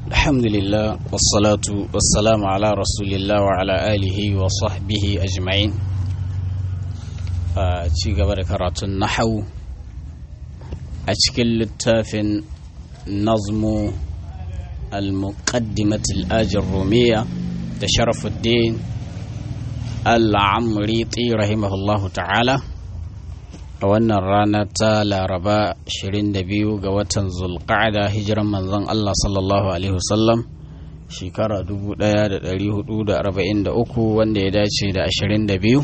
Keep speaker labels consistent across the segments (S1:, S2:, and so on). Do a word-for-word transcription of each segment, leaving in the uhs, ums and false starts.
S1: الحمد لله والصلاة والسلام على رسول الله وعلى آله وصحبه أجمعين. ci gaba da karatun nahau a cikin littafin nazmu al-muqaddimat al-ajir rumiya da sharafuddin al-amriti rahimahullahu ta'ala a wannan rana ta laraba ashirin da biyu ga watan zulqa'ada hijiran manzon Allah sallallahu alaihi wasallam shekara dubu ɗaya da ɗari hudu da arba'in da uku wanda ya dace da ashirin da biyu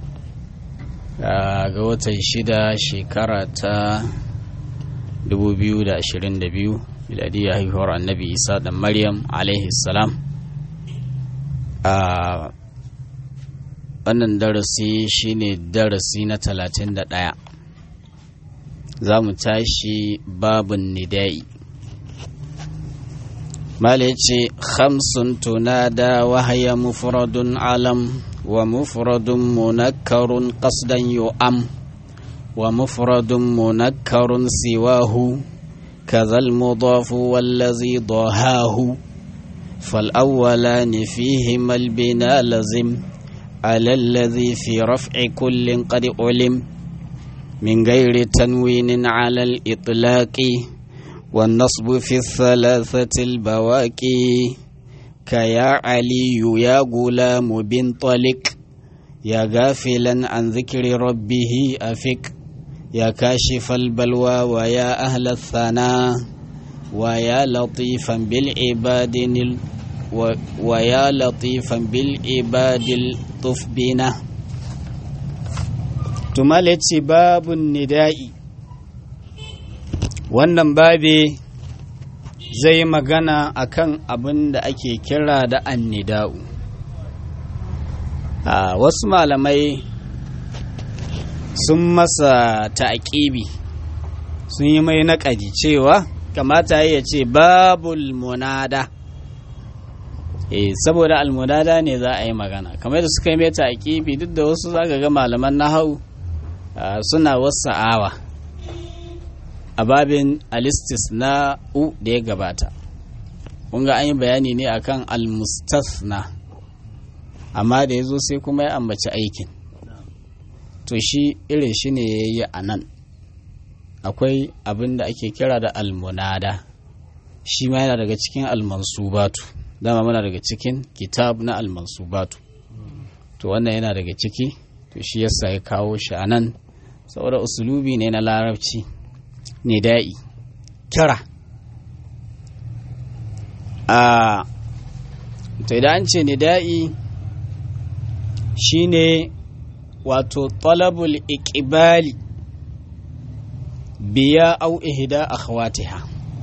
S1: ga watan shida shekara ta dubu biyu da ashirin da biyu miladiyya haihuwar annabi isa da maryam alaihi salam. a wannan darasi shine darasi na talatin da ɗaya. za mu tashi babun nida'i. mala ya ce khamsun tunada wahaya mufradun alam wa mufradun munakkarun qasdan yu'am wa mufradun munakkarun siwahu kazal mudafu wallazi dahahu fal awwalani fihima al bina lazim على الذي في رفع كل قد علم من غير تنوين على الإطلاق والنصب في الثلاثة البواكي كيا علي يا غلام بنطلق يا غافلا عن ذكر ربه أفك يا كاشف البلوى ويا أهل الثناء ويا لطيفا بالعباد ويا لطيفا بالعباد الطف بنا. tumaleci babun nida'i. wannan babe zai magana akan abin da ake kira da annida'u. a wasu malamai sun masa ta'aqibi, sun yi mai naƙadi cewa kamata ya ce babul munada. eh saboda almunada ne za a yi magana, kamar da suka yi mai ta'aqibi. duk da wasu zaka ga malaman nahau suna wasa'awa a babin alistisna'u da ya gabata. kun ga an yi bayani ne akan almustasna, amma da ya zo sai kuma ya ambaci aikin. to shi irin shi ne ya yi a nan. akwai abin da ake kira da almunada, shi ma yana daga cikin almansubatu. dama muna daga cikin kitab na almansubatu, to wannan yana daga ciki. to shi yasa ya kawo shi a nan saboda usulubi ne na larabci. nida'i, kira. a to idan an ce nida'i shine wato talabul iqbali biya au ihda akhawatiha.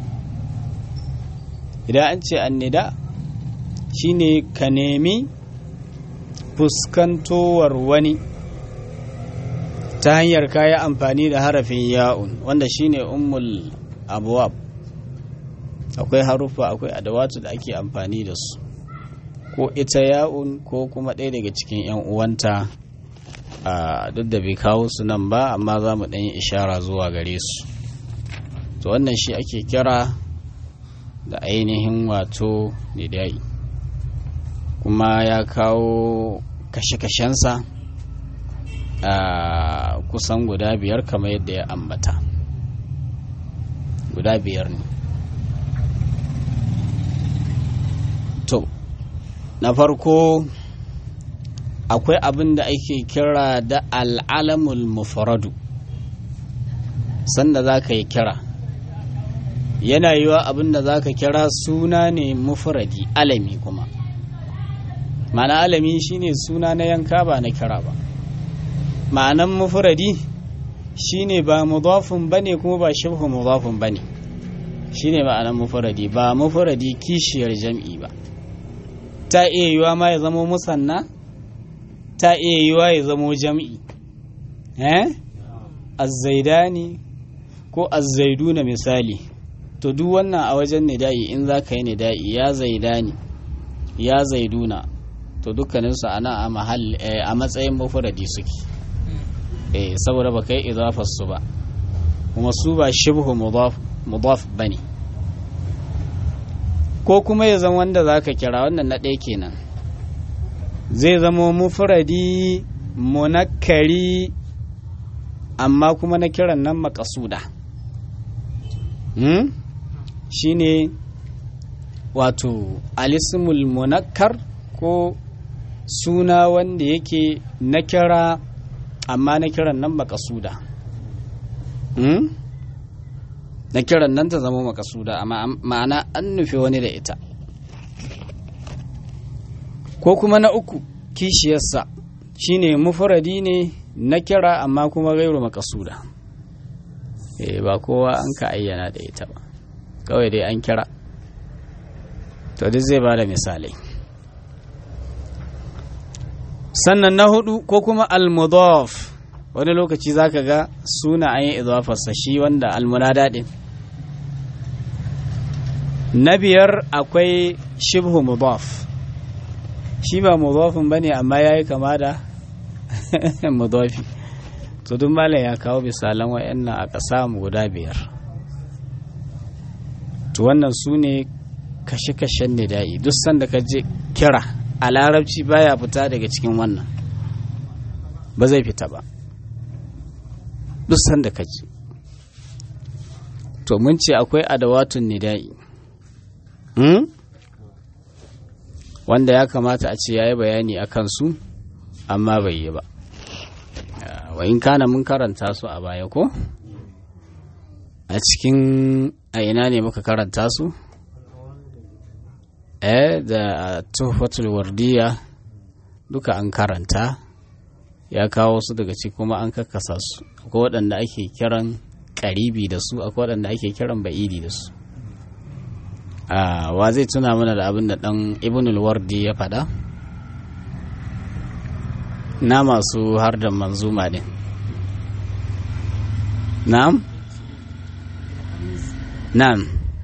S1: idan an ce annida shine ka nemi fuskantowar wani ta hanyar kayi amfani da harafin ya'un, wanda shine ummul abwab. akwai harufa, akwai adawatu da ake amfani da su, ko ita ya'un ko kuma ɗaya daga cikin 'yan uwanta. duk da bai kawo su nan ba, amma za mu ɗanyi ishara zuwa gare su. to wannan shi ake kira da ainihin wato nida'i, kuma ya kawo kashe-kashensa a kusan guda biyar kamar yadda ya ambata. guda biyar ne. to na farko akwai abin da ake kira da al'alamul mufradu. sanda za ka yi kira, yana yiwa abin da za ka kira suna ne mufradi, alami kuma. ma'ana alami shine suna na yanka, ba na kira ba. ma'anan mufradi shine ba mudafun bane kuma ba shibhu mudafun bane. shine ma'anan mufradi, ba mufradi kishiyar jam'i ba. ta iya yiwa ma ya zama musanna, ta iya yiwa ya zama jam'i. eh az-zaidani ko az-zaiduna misali. to duk wannan a wajen nida'i, in za ka yi nida'i ya zaidani ya zaiduna, to dukkaninsu ana a mahall a matsayin mufradi suke. eh saboda ba kai idafar su ba, kuma su ba shibhu mudaf mudaf bane. ko kuma ya zama wanda za ka kira, wannan na ɗaya kenan. Zai zama mufradi munakkari amma kuma na kiran nan makasuda. hmm? Shi ne wato alismul munakkar ko suna wanda yake na kira amma na kiran nan makasuda. hmm? Na kiran nan ta zama makasuda amma ma'ana an nufi wani da ita. Ko kuma na uku kishiyarsa shine mufradi ne na kira amma kuma gairu makasuda. eh ba kowa an ka ayyana da ita ba, kawai dai an kira. To duk zai bada misalai. Sannan na hudu ko kuma al-mudaf, wani lokaci zaka ga suna an yi idafarsa shi wanda al-munada din. Na biyar akwai shibhu mudaf, shi ba mudafin bane amma yayi kama da mudafi. To duk malam ya kawo misalan wayannan aka samu guda biyar. To wannan su ne kashe-kashen nida'i. Duk sanda ka je kira a larabci baya fita daga cikin wannan, ba zai fita ba duk sanda ka je. To mun ce akwai adawatun nida'i hmm? wanda ya kamata a ce ya yi bayani a kansu amma bai yi ba. Wa in kana mun karanta su a baya ko a cikin, a ina ne muka karanta su? eh da tuhfatul wardiya duka an karanta, ya kawo su daga ciki kuma an kakkasa su. Akwai waɗanda ake kiran ƙaribi da su, akwai waɗanda ake kiran ba'idi da su. Wa zai tuna mana da abin da ɗan ibnul wardi ya faɗa na masu har da manzuma din? Na'am na'am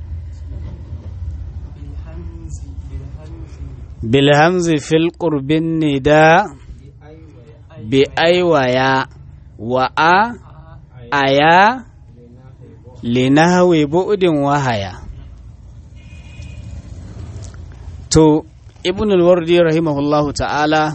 S1: bilhamzi fil qurbin nida bi aiwaya wa a aya linahwi bu'din wahaya. To ibn al-wardi rahimahullahu ta'ala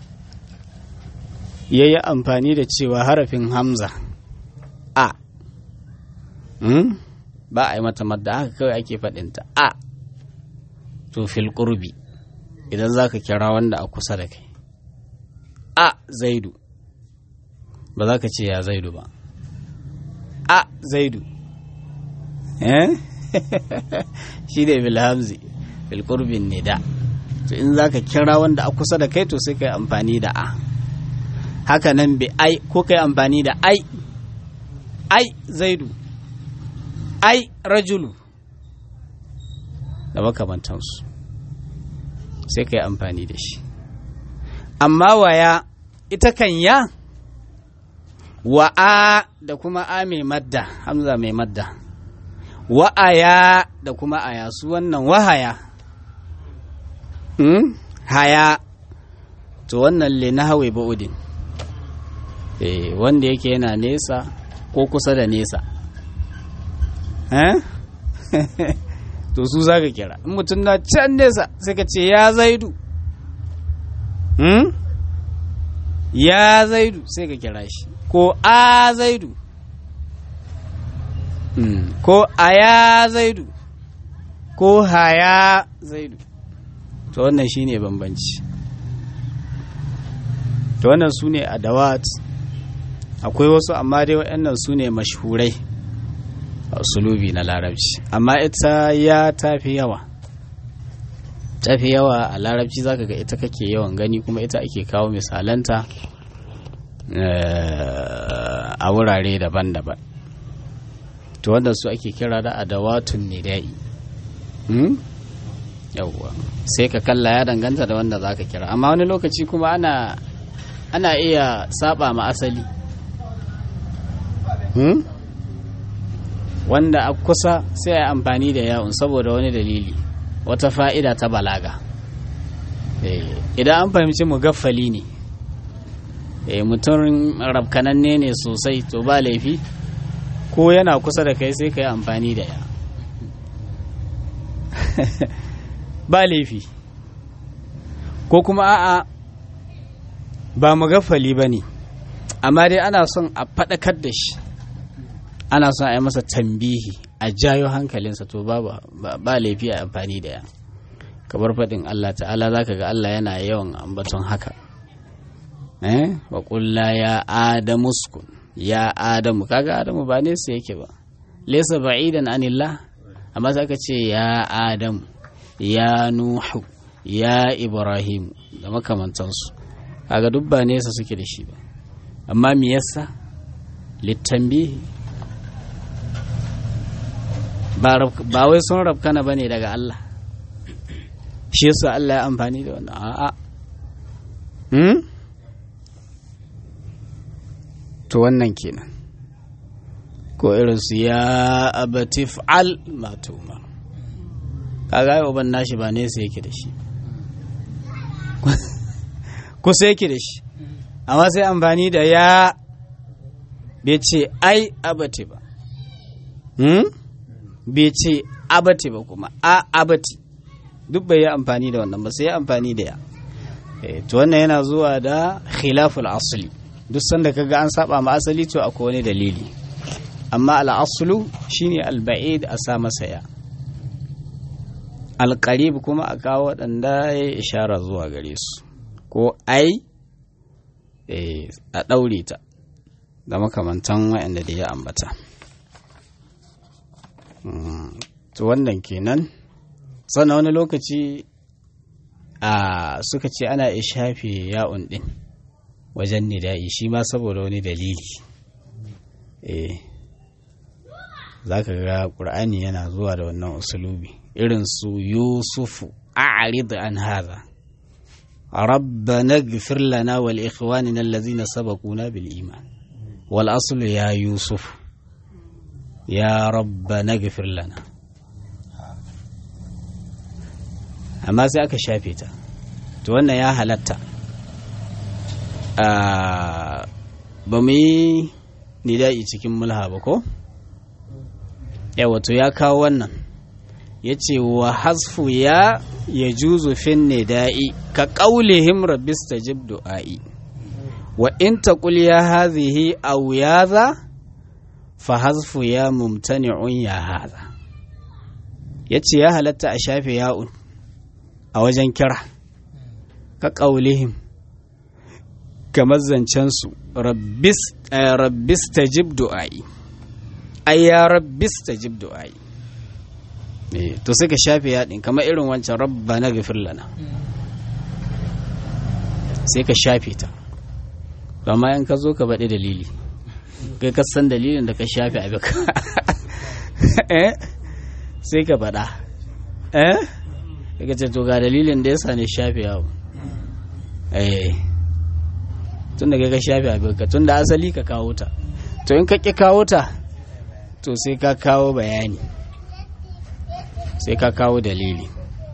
S1: yayi amfani da cewa harafin hamza a hmm? ba a yi mata madda, haka kawai ake faɗinta a. To fil qurbi idan za ka kira wanda a kusa da kai, a zaidu, ba za ka ce ya zaidu ba, a zaidu eh shi da bilhamzi bilkurbin nida. To in za ka kira wanda a kusa da kai to sai ka yi amfani da a. Haka nan bi ai, ko ka yi amfani da ai, ai zaidu, ai rajulu da makamantansu, sai ka yi amfani da shi. Amma waya ita kan ya, wa'a da kuma a mai madda, hamza mai madda, wa'aya da kuma aya, su wannan wahaya hmm? haya. To wannan le na hawe ba'udin, eh, wanda yake yana nesa ko kusa da nesa eh? To su za ka kira. In mutum na can nesa sai ka ce ya zaidu hmm? ya zaidu sai ka kira shi, ko a zaidu hmm. ko aya zaidu ko haya zaidu. To wannan shine bambanci. To wannan su ne adawat. Akwai wasu amma dai waɗannan su ne mashhurai usulubi na larabci, amma ita ya tafi yawa tafi yawa a larabci. Zaka ga ita kake yawan gani kuma ita ake kawo misalanta a wurare daban-daban. To wanda su ake kira da adawatun nida'i hmm? yawwa, sai ka kalla ya danganta da wanda zaka kira, amma wani lokaci kuma ana ana iya saba ma asali hmm? wanda a kusa sai a amfani da yawon saboda wani dalili, wata fa'ida ta balaga. Idan an fahimci mugaffali ne, mutum rabkananne ne sosai, to ba laifi ko yana kusa da kai sai ka yi amfani da ya ba laifi ko kuma a'a ba magaffali ba ne amma dai ana son a faɗakar da shi ana son a yi masa tambihi a jayo hankalinsa to ba, ba laifi a amfani da ya kabar faɗin Allah ta'ala za ka ga Allah yana yawan ambaton haka eh wa ƙulla ya adamu uskun ya adamu kaga adamu ba nesa yake ba laysa ba'idan anillah amma sai ka ce ya adamu ya nuhu ya ibrahim da makamantansu kaga duk ba nesa suke da shi ba amma me yasa littanbihi ba wai sun rabkana bane daga Allah shi yasa Allah ya amfani da wannan a'a hmm to wannan kenan ko irin su ya abati fa'al ma tuma kaga yau ban nashi ba ne sai yake da shi ko sai yake da shi amma sai amfani da ya bai ce ai abati ba hmm bai ce abati ba kuma a abati duk bai yi amfani da wannan ba sai ya amfani da ya to wannan yana zuwa da khilaful asli duk sanda kaga an saba ma asali to akwai wani dalili amma al-aslu shine al-ba'id a sa masa ya al-qarib kuma a kawo wadanda ya ishara zuwa gare su ko ai a daure ta da makamantan wayanda da ya ambata to wannan kenan sannan wani lokaci a suka ce ana shafe ya'un din wajen nida'i shi ma saboda wani dalili eh za ka ga ƙur'ani yana zuwa da wannan usulubi irin su yusufu a'rid an hadha rabbana ighfir lana wal ikhwanina allazina sabaquna bil iman wal aslu ya yusuf ya rabbana ighfir lana amma sai aka shafe ta to wannan ya halatta ba mu yi nida'i cikin mulha ba ko yawa to ya kawo wannan ya ce wa hasfu ya ya juzu fin nida'i ka ƙaulihim rabbis tajib du'a'i wa in taqul ya hazihi aw yaza fa hasfu ya mumtani'un ya haza yace ya halatta a shafe ya'un a wajen kira ka ƙaulihim kamar zancensu rabbis tajib du'a'i ai ya rabbis tajib du'a'i to suka shafe yaɗin kamar irin wancan rabba na gafir lana sai ka shafe ta amma in ka zo ka baɗi dalili kai ka san dalilin da ka shafe abin ka sai ka faɗa eh ka ce to ga dalilin da ya sa ne shafe yawo eh tun da ka shafe abinka tun da asali ka kawo ta to in ka ƙi kawo ta to sai ka kawo bayani sai ka kawo dalili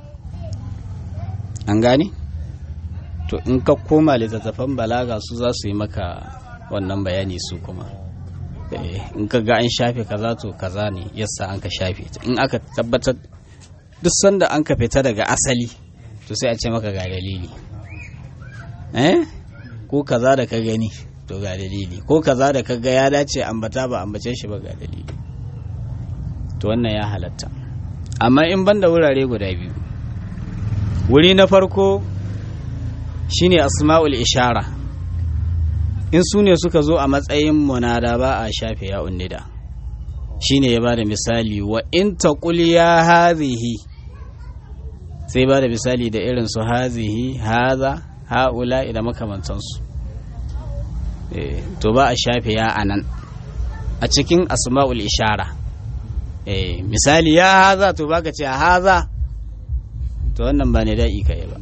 S1: an gane to in ka koma littattafan balaga su za su yi maka wannan bayani su kuma in ka ga an shafe kaza to kaza ne yasa an ka shafe ta in aka tabbatar duk sanda an ka fita daga asali to sai a ce maka ga dalili eh ko kaza da ka gani to ga dalili ko kaza da ka ga ya dace ambata ba ambace shi ba ga dalili to wannan ya halatta amma in banda wurare guda biyu wuri na farko shine asma'ul ishara in su ne suka zo a matsayin munada ba a shafe ya unnida shine ya bada misali wa in taqul ya hazihi sai bada misali da irin su hazihi haza haula da makamantansu eh to ba a shafe ya anan a cikin asma'ul ishara eh misali ya haza to baka ce haza to wannan ba ne da'i kai ba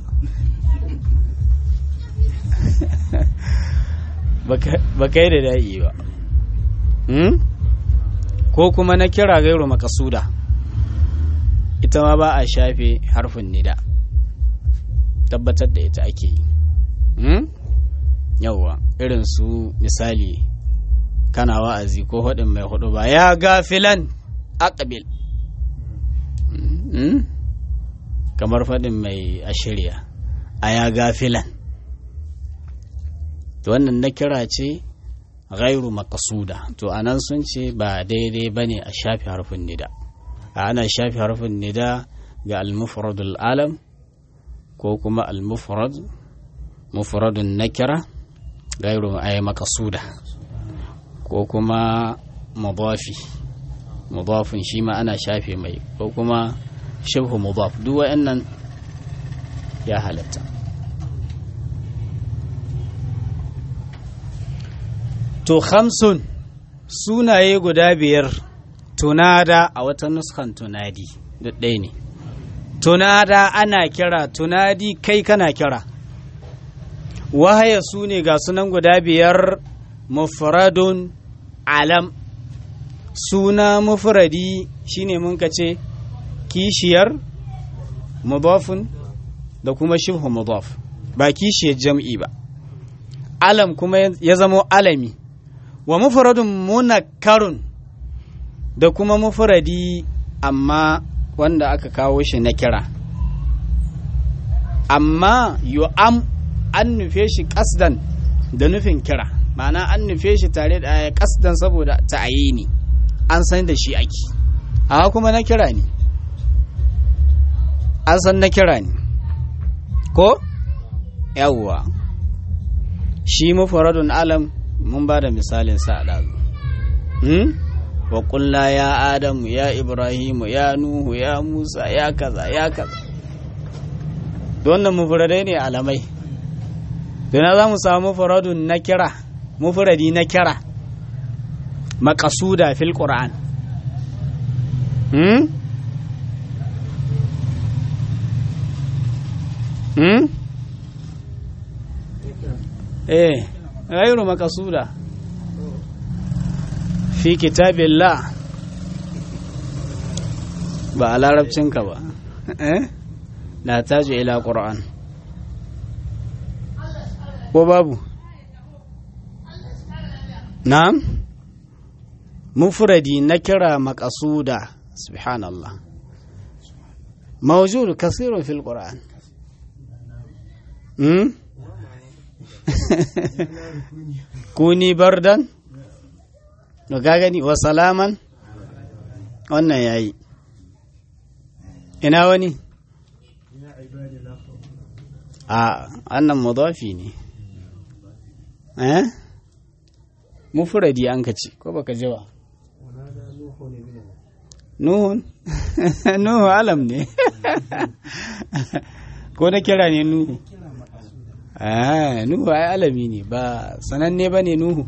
S1: ba kai da da'i ba hmm? ko kuma na kira gairu makasuda ita ma ba a shafe harfin nida tabbatar da ita ake yi hmm? yawwa irin su misali kana wa'azi ko hudin mai hudu ba ya gafilan aqbil hmm? kamar faɗin mai ashirya a ya gafilan to wannan na kira ce ghairu maqsuda to anan sun ce ba daidai bane a shafi harfin nida a ana shafi harfin nida ga al-mufradul alam ko kuma al-mufrad mufradun nakira ghairu ay maqsuda ko kuma mudafi mudafin shi ma ana shafe mai ko kuma shibhu mudaf duk wa'annan ya halatta to khamsun sunaye guda biyar tunada a wata nuskan tunadi duk ɗaya ne tunada ana kira tunadi kai kana kira wahaya su ne ga sunan guda biyar mufradun alam suna mufradi shine mun ka ce kishiyar mudafun da kuma shibhu mudaf ba kishiyar jam'i ba alam kuma ya zamo alami wa mufradun munakkarun da kuma mufradi amma wanda aka kawo shi na kira amma yu'am an nufe shi kasdan da nufin kira ma'ana an nufe shi tare da kasdan saboda ta'ayini an san da shi ake amma kuma na kira ne an san na kira ne ko yawwa shi mufradun alam mun ba da misalin sa a ɗazu hmm? wa ƙulla ya adamu ya ibrahimu ya nuhu ya musa ya kaza ya kaza wannan mufradai ne alamai dana za mu samu mufradun na kira mufradi na kira maqasuda fil qur'an hmm? hmm? eh غير مقصودة في كتاب الله ba a larabcinka ba na taji ila ƙura'an ko babu na'am mufradi na kira maqasuda subhanallah mawjud kasirun fil qur'an hmm kuni bardan no ga gani wa salaman wannan yayi ina wani a annan mudafi ne eh mufradi an kace ko baka ji ba nuhun nuhu alam ne ko na kira ne nuhu ah nuhu ai alami ne ba sananne bane nuhu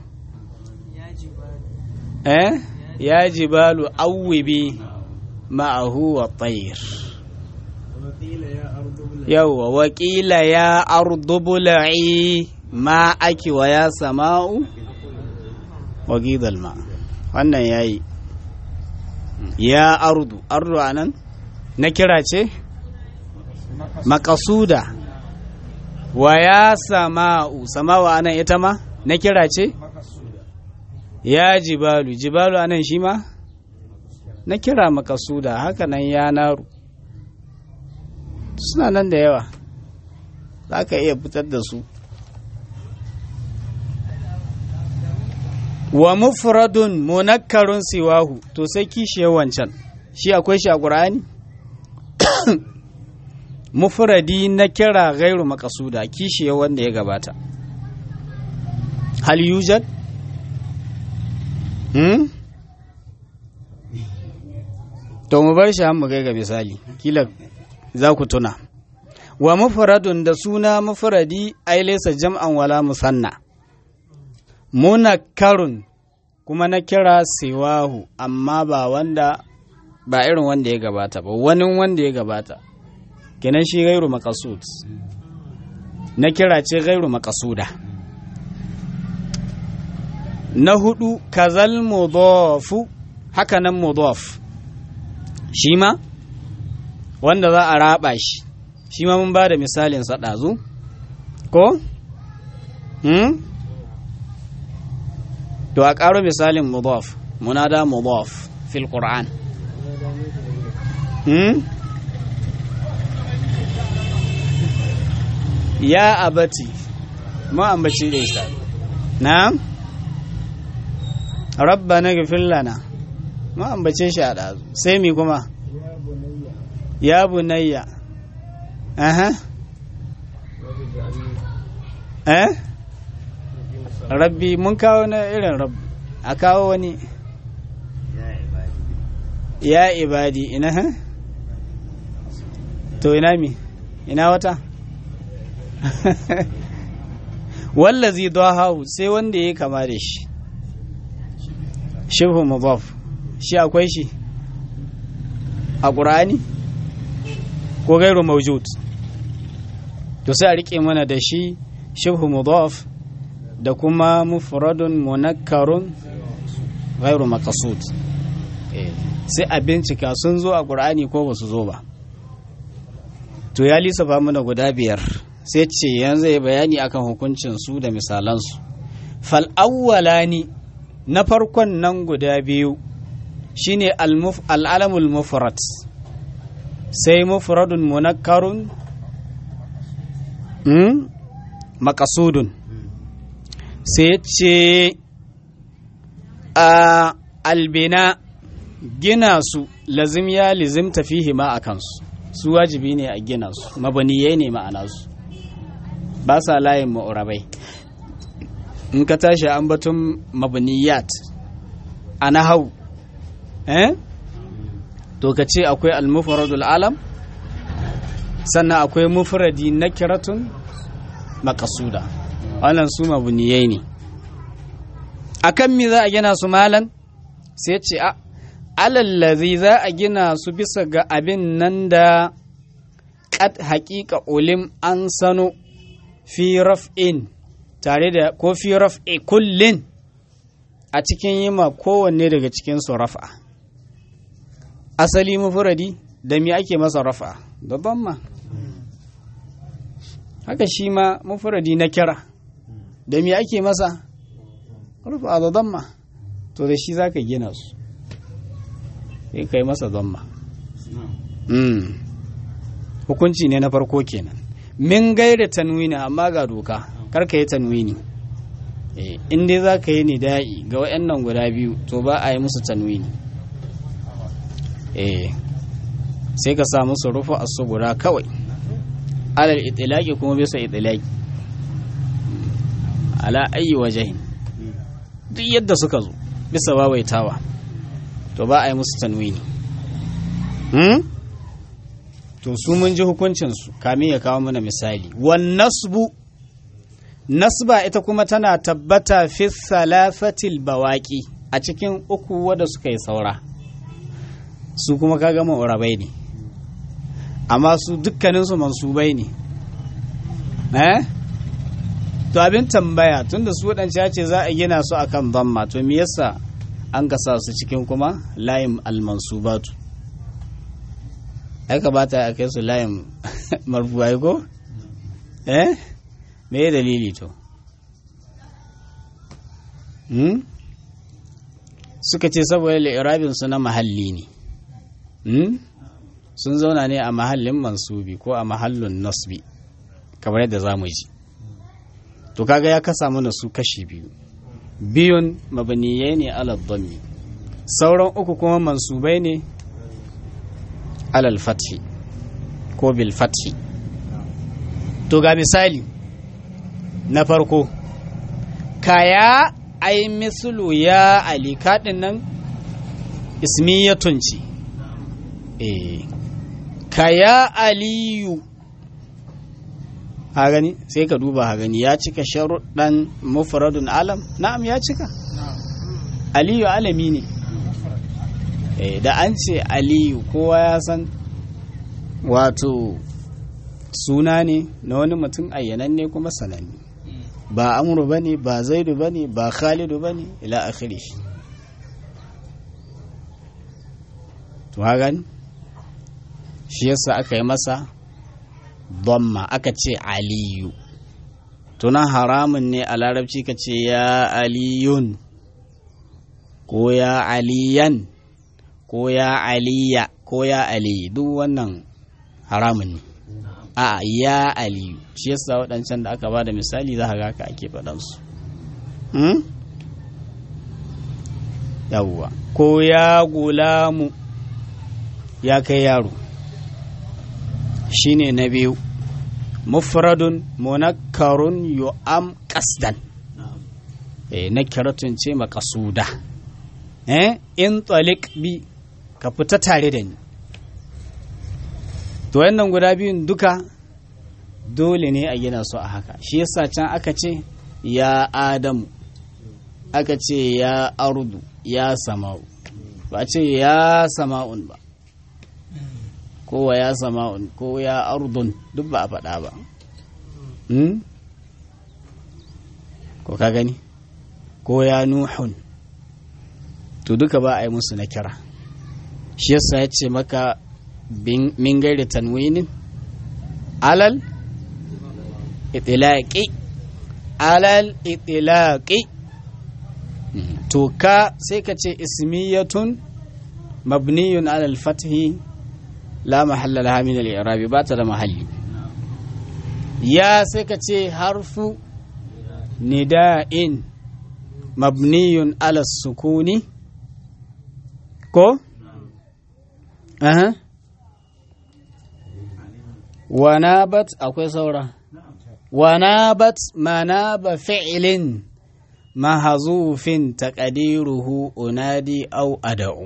S1: eh ya jibalu awwibi ma'ahu wa tayr yawa wa qila ya ardu bul'i ma aki wa ya sama'u wa gidal ma wannan yayi ya ardu ardu anan na kira ce maqasuda wa ya sama'u sama'u anan ita ma na kira ce ya jibalu jibalu anan shi ma na kira makasuda haka nan ya naru suna nan da yawa za ka iya fitar da su wa mufradun munakkarun siwahu to sai kishiyar wancan shi akwai shi a ƙur'ani mufradi na kira gairu makasuda kishiyar wanda ya gabata hal yujad hmm? to mu bar shi mu kai ga misali kila za ku tuna wa mufradun da suna mufradi ai laysa jam'an wala musanna munakkarun kuma na kira siwahu amma ba wanda ba irin wanda ya gabata ba wani wanda ya gabata kenan shi gairu maqsud na kira ce gairu maqsuda na hudu kazal mudafu haka nan mudaf shi ma wanda za a raba shi shi ma mun ba da misalin sa dazu ko hmm to a ƙaro misalin mudaf munada mudaf fil qur'an hmm ya abati mu ambaci da isa na'am rabbana ghfir lana mu ambace shi a dazu sai mi kuma ya bunayya aha eh rabbi mun kawo na irin rabbi a kawo wani ya ibadi ina ha to ina mi ina wata wallazi dahahu sai wanda ya kama da shi shibhu mudaf shi akwai shi a qur'ani ko gairu mawjud to sai a rike mana da shi shibhu mudaf da kuma mufradun munakkarun gairu maqsud eh sai a bincika sun zo a qur'ani ko ba su zo ba to ya lissafa mana guda biyar sai ce yanzu ya bayani akan hukuncin su da misalansu fal awwalani na farkon nan guda biyu shine al-alamul mufrad sai mufradun munakkarun mm maqsudun sai ce a albina gina su lazim ya lizimta fihi ma akan su su wajibi ne a gina su mabaniyai ne ma'ana su ba sa layin ma'urabai in ka tashi an batun mabaniyat a nahau eh to ka ce akwai al-mufradul alam sannan akwai mufradi nakiratun maqsuda wannan su mabaniyai ne akan me za a gina su malan sai ce a alallazi za a gina su bisa ga abin nan da kad haƙiƙa ulim an sano fi raf'in tare da ko fi raf'i kullin a cikin yima kowanne daga cikin su raf'a asali mufradi da me ake masa raf'a da damma haka shi ma mufradi na kira da me ake masa raf'a da damma to da shi zaka gina su sai kai masa damma mm hukunci ne na farko kenan min gaira tanwini amma ga doka karka yi tanwini eh in dai zaka yi nida'i ga wayannan guda biyu to ba a yi musu tanwini eh sai ka sa musu rufu as-sugura kawai alal itlaqi kuma bisa itlaqi ala ayi wajhin duk yadda suka zo bisa wawaitawa to ba a yi musu tanwini hmm? to su mun ji hukuncinsu kamin ya kawo mana misali wan nasbu nasba ita kuma tana tabbata fi salafatil bawaki a cikin uku wadda suka yi saura su kuma kaga ma'urabai ne amma su dukkaninsu mansubai ne eh to abin tambaya tunda su waɗanda ce za a gina su akan dhamma to me yasa an ka sa su cikin kuma layin almansubatu ai ka bata a kai su layin marfuai ko eh me dalili to hmm suka ce saboda li'irabin su na mahalli ne hmm sun zauna ne a mahallin mansubi ko a mahallin nasbi kamar yadda zamu ji to kaga ya kasa mana su kashi biyu biyun mabaniyai ne alal dhammi sauran uku kuma mansubai ne alal fathi ko bil fathi to ga misali na farko kaya ai mislu ya ali kadin nan ismiyatun ce eh kaya aliyu ha gani sai ka duba ha gani ya cika sharuɗan mufradun alam na'am ya cika aliyu alami ne eh da an ce aliyu kowa ya san wato suna ne na wani mutum ayyananne kuma sananne ba amru bane ba zaidu bane ba khalidu bane ila akhirih to ha gani shi yasa aka yi masa dhamma aka ce aliyu tunan haramun ne a larabci ka ce ya aliyun ko ya aliyan ko ya aliya ko ya ali duk wannan haramun ne a ya aliyu shi yasa waɗancan da aka ba da misali za ka ga ka ake faɗansu hmm? yawwa ko ya gulamu ya kai yaro shine na biyu mufradun munakkarun yu'am qasdan eh nakiratun ce maqsuda eh in taliq bi ka fita tare da ni to wannan guda biyun duka dole ne a gina su a haka shi yasa can aka ce ya adamu aka ce ya ardu ya sama'u ba ce ya sama'un ba kowa ya sama'un ko ya ardun duk ba a faɗa ba hmm? ko ka gani ko ya nuhun to duka ba a yi musu na kira shi yasa ya ce maka min gairi tanwinin alal itilaqi alal itilaqi to ka sai ka ce ismiyatun mabniyun alal fathi la mahalla laha min al-i'rab ba ta da mahalli ya sai ka ce harfu nida'in mabniyun ala sukuni ko aha wanabat akwai saura wanabat manaba fi'lin mahzufin taqdiruhu unadi aw ad'u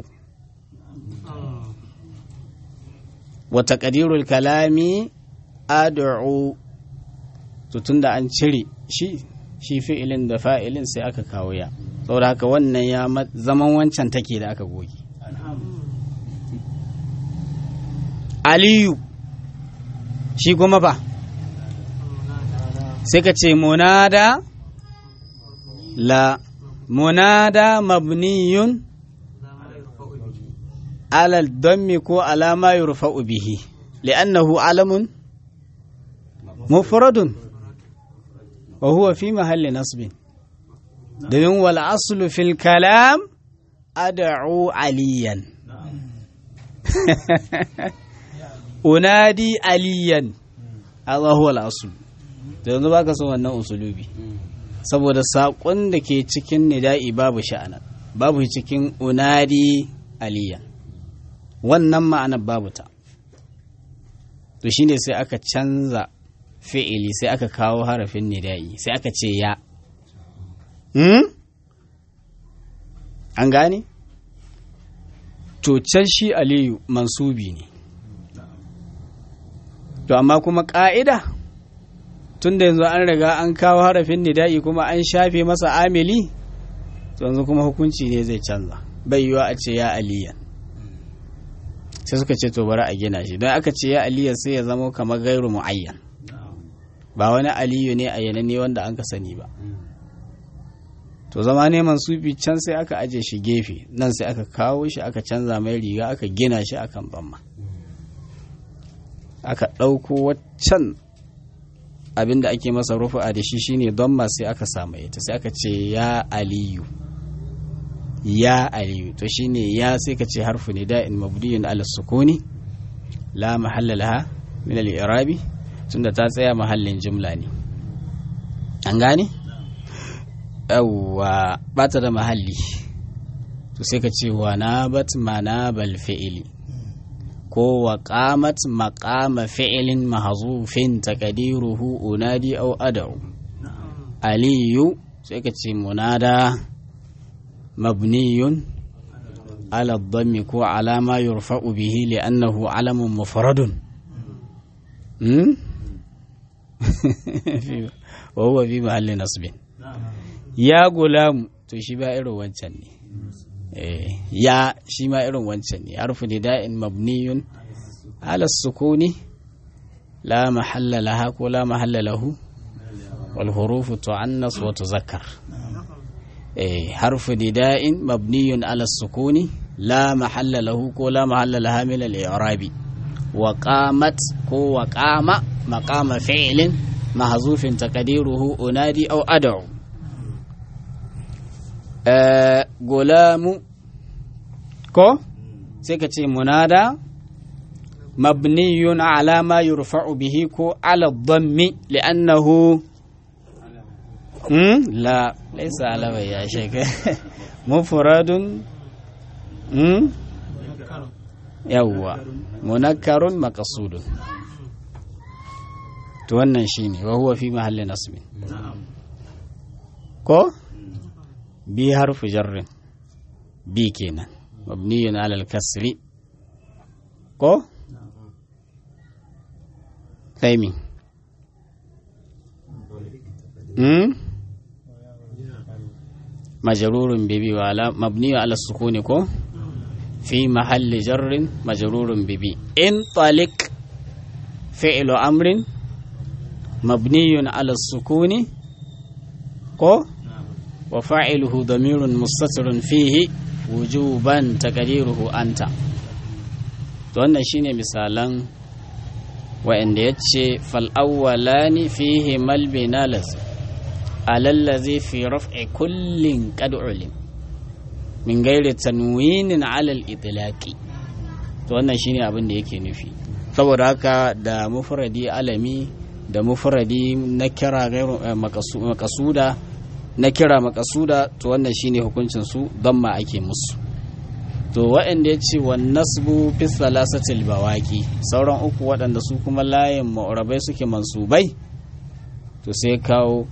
S1: wa taqdirul kalami ad'u to tunda an cire shi shi fi'ilin da fa'ilin sai aka kawo ya saboda haka wannan ya zaman wancan take da aka goge aliyu shi kuma ba sai ka ce munada la munada mabniyun alal dammi ko alama yurfa'u bihi li'annahu alamun mufradun wa huwa fi mahalli nasbin domin wal aslu fil kalam ad'u aliyan unadi aliyan Allah huwa al-asl da yanzu baka son wannan usulubi saboda sakon da ke cikin nida'i babu sha'ana babu cikin unadi aliyan wannan ma'anar babu ta to shine sai aka canza fi'ili sai aka kawo harafin nida'i sai aka ce ya hmm? an gane to can shi aliyu mansubi ne to amma kuma ƙa'ida tun da yanzu an riga an kawo harafin nida'i kuma an shafe masa amili to yanzu kuma hukunci ne zai canza bai yiwa a ce ya aliyan sai suka ce to bari a gina shi don aka ce ya aliyan sai ya zama kamar gairu mu'ayyan ba wani aliyu ne a yananne wanda an ka sani ba to zama ne mansubi can sai aka aje shi gefe nan sai aka kawo shi aka canza mai riga aka gina shi akan bamma aka ɗauko waccan abinda ake masa rufu'a da shi shine damma sai aka samu ita sai aka ce ya aliyu ya aliyu to shine ya sai ka ce harfu nida'in mabniyun ala sukuni la mahalla laha min al-i'rabi tunda ta tsaya mahallin jumla ne an gane yawwa bata da mahalli to sai ka ce wa nabat manabal fi'li ko wa qamat maqama fi'lin mahzufin taqdiruhu unadi aw ad'u aliyu sai ka ce munada mabniyun ala dhammi ko ala ma yurfa'u bihi li'annahu alamun mufradun hmm wa huwa fi mahalli nasbin ya gulam to shi ba irin wancan ne ya shi ma irin wancan ne harfu nida'in mabniyun ala sukuni la mahalla laha ko la mahalla lahu wal hurufu tu'annas wa tuzakkar eh harfu nida'in mabniyun ala sukuni la mahalla lahu ko la mahalla laha min al i'rabi wa qamat ko wa qama maqama fi'lin mahzufin taqdiruhu unadi aw ad'u gulamu ko sai ka ce munada mabniyun ala ma yurfa'u bihi ko ala dhammi li'annahu hmm la laysa ala ya shaka mufradun hmm yawwa munakkarun maqsudun to wannan shine wa huwa fi mahalli nasbin ko bi harfu jarrin bi kenan mabniyun ala al-kasri ko Taimi. Hmm? Majarurun bibi wala mabniyu ala sukuni ko? Fi mahalli jarrin majarurun bibi. In talik fi'lu amrin mabniyun ala sukuni ko? Wa fa'iluhu damirun mustatirun fihi wujuban taqdiruhu anta. To wannan shine misalan wa'anda ya ce fal'awwalani fihi malbina lazi alallazi fi raf'i kullin ƙad'ulim min gairi tanwinin alal itilaki to wannan shine abin da yake nufi saboda haka da mufradi alami da mufradi na kira gairu makasuda na kira makasuda to wannan shine hukuncin su damma ake musu to waɗanda ya ce wa nasbu fi salasatil bawaki sauran uku waɗanda su kuma layin ma'urabai suke mansubai to sai kawo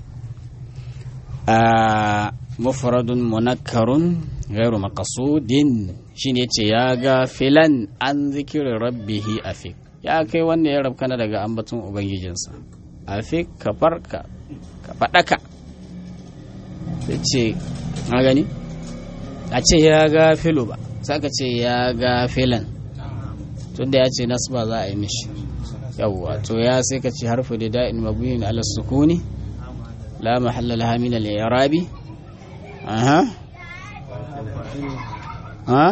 S1: a mufradun munakkarun gairu maqsudin shine ce ya ga filan an zikirin rabbihi afik ya kai wanda ya rabkana daga ambaton ubangijinsa afik ka farka ka fadaka ce a gani a ce ya ga filu ba saka ce ya ga filan tunda ya ce nasba za a yi mishi yawwa to ya sai ka ce harfu da da'in mabniun ala sukuni la mahalla laha min al-i'rabi aha ha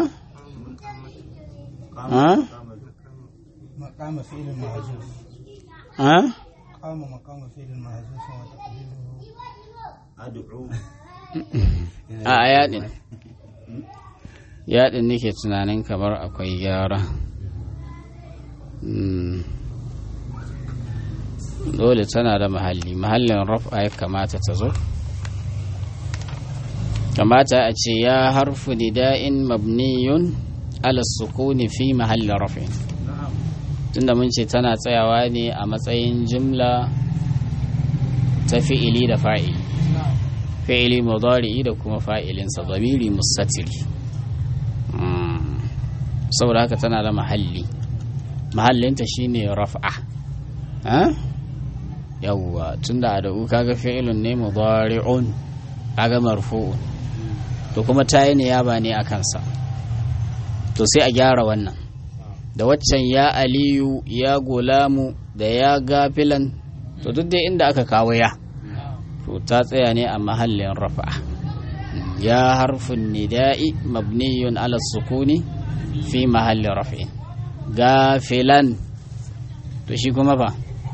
S1: ha
S2: maqama fi'l mahzuf
S1: ha
S2: qama maqama fi'l mahzuf wa taqdiruhu ad'u
S1: a ayatin yaɗin nake tunanin kamar akwai gyara dole tana da mahalli mahallin raf'a ya kamata ta zo kamata a ce ya harfu nida'in mabniyun ala sukuni fi mahallin raf'in tunda mun ce tana tsayawa ne a matsayin jumla ta fi'ili da fa'ili fi'ili mudari'i da kuma fa'ilinsa zamiri mustatiri saboda haka tana da mahalli mahallinta shine raf'a ha yawwa tunda da u kaga fi'ilun ne mudari'un kaga marfu'un to kuma tayi ne yaba ne akan sa to sai a gyara wannan da waccan ya aliyu ya gulamu da ya gafilan to duk dai inda aka kawo ya to ta tsaya ne a mahallin raf'a ya harfun nida'i mabniyun ala sukuni fi mahalli raf'in gafilan to shi kuma ba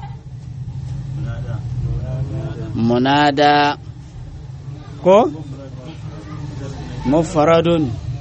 S1: munada ko mufradun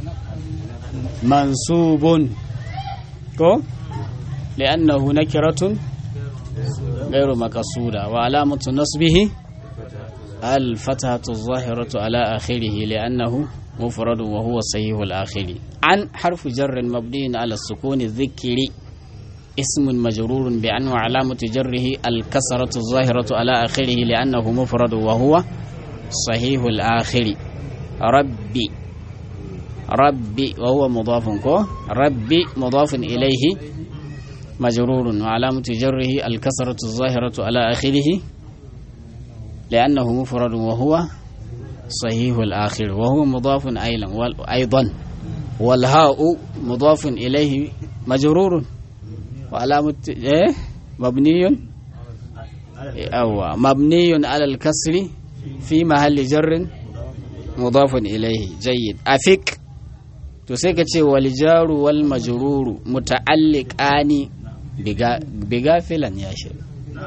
S1: mansubun ko li'annahu nakiratun ghayru maqsuda wa alamatu nasbihi al-fathatu adh-dhahiratu ala akhirih li'annahu مفرد وهو صحيح الآخر عن حرف جر مبني على السكون الذكري اسم مجرور بأن وعلامة جره الكسرة الظاهرة على آخره لأنه مفرد وهو صحيح الآخر ربي ربي وهو مضاف ربي مضاف إليه مجرور وعلامة جره الكسرة الظاهرة على آخره لأنه مفرد وهو صحيح الآخر وهو مضاف أيضا والهاء مضاف إليه مجرور وعلامة إيه مبني أو مبني على الكسر في محل جر مضاف إليه جيد أفك تسيكتي والجار والمجرور متعلقان بغافلا يا شيخ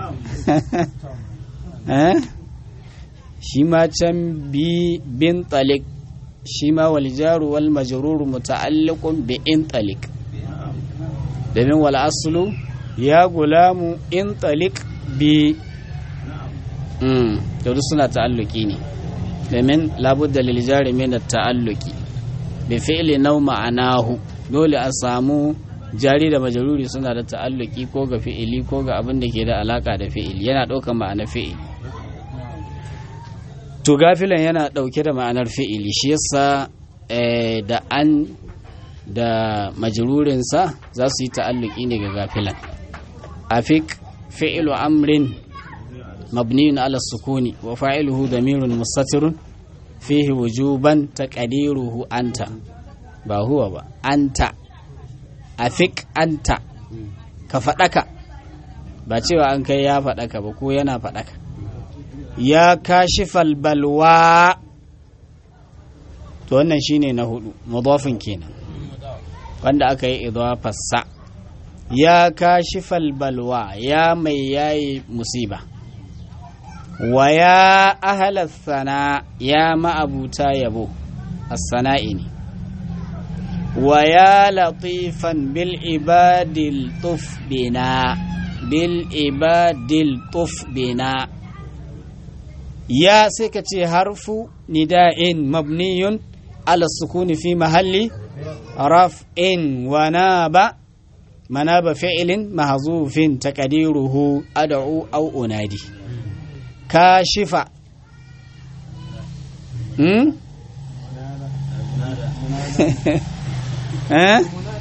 S1: ها shi ma can bi bin talik shi ma wal jaru wal majrur muta'alliqun bi in talik domin wal aslu ya gulamu in talik bi mm to duk suna ta'alluki ne domin labudda lil jari min at-ta'alluqi bi fi'li naw ma'anahu dole a samu jari da majruri suna da ta'alluki ko ga fi'ili ko ga abin da ke da alaka da fi'ili yana ɗaukar ma'anar fi'ili to gafilan yana ɗauke da ma'anar fi'ili shi yasa da an da majrurinsa za su yi ta'alluki ne ga gafilan afik fi'lu amrin mabniyun ala sukuni wa fa'iluhu damirun mustatirun fihi wujuban taqdiruhu anta ba huwa ba anta afik anta ka faɗaka ba cewa an kai ya faɗaka ba ko yana faɗaka ya kashifal balwa to wannan shine na hudu mudafin kenan wanda aka yi idafarsa ya kashifal balwa ya mai yayi musiba wa ya ahalas sana ya ma'abuta yabo as-sana'i ne wa ya latifan bil ibadil tuf bina bil ibadil tuf bina ya sai ka ce harfu nida'in mabniyun ala sukuni fi mahalli raf'in wa naba manaba fi'lin mahzufin taqdiruhu ad'u aw unadi kashifa hmm eh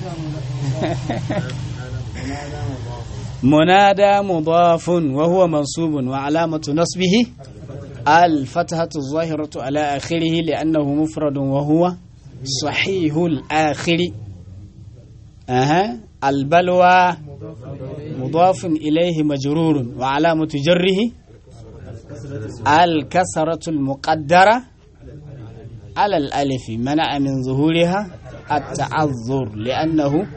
S1: منادى مضاف وهو منصوب وعلامة نصبه الفتحة الظاهرة على آخره لأنه مفرد وهو صحيح الآخر أها البلوى مضاف إليه مجرور وعلامة جره الكسرة المقدرة على الألف منع من ظهورها التعذر لأنه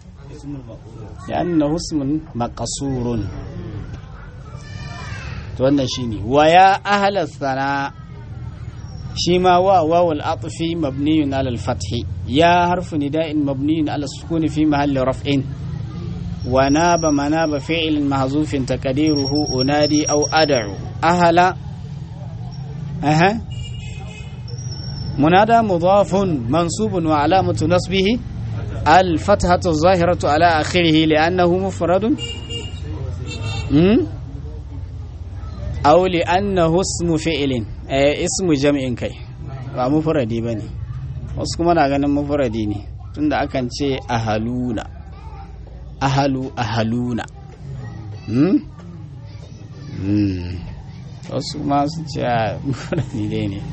S1: لأنه اسم مقصور wannan shine wa ya ahla thana shi ma wa wawul atfi mabniyun ala al-fath ya harfu nida'in mabniyun ala sukun fi mahalli raf'in wa naba manaba fi'l mahzufin taqdiruhu unadi aw ad'u ahla aha munada mudafun mansubun wa alamatu nasbihi al-fathatu adh-dhahiratu ala akhirih li'annahu mufradun aw li annahu ismu fi'lin eh ismu jam'in kai ba mufradi bane wasu kuma na ganin mufradi ne tunda akan ce ahaluna ahalu ahaluna hmm hmm wasu ma su ce mufradi dai ne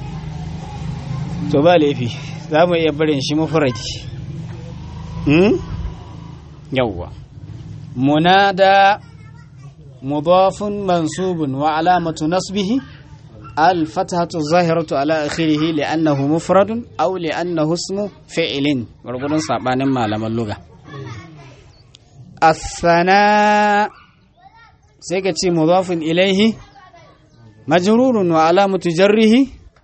S1: to ba laifi za mu iya barin shi mufradi hmm yawwa munada مضاف منصوب وعلامة نصبه الفتحة الظاهرة على آخره لأنه مفرد أو لأنه اسم فعل ورغم صعبان ما لم اللغة الثناء سيكتي مضاف إليه مجرور وعلامة جره